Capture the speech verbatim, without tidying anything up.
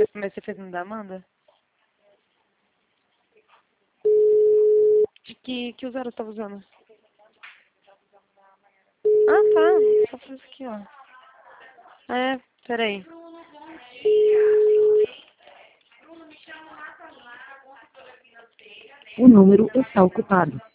Mas você fez no da Amanda? De que, que usuário você tava usando? Ah, tá. Só fiz aqui, ó. É, peraí. O número está ocupado.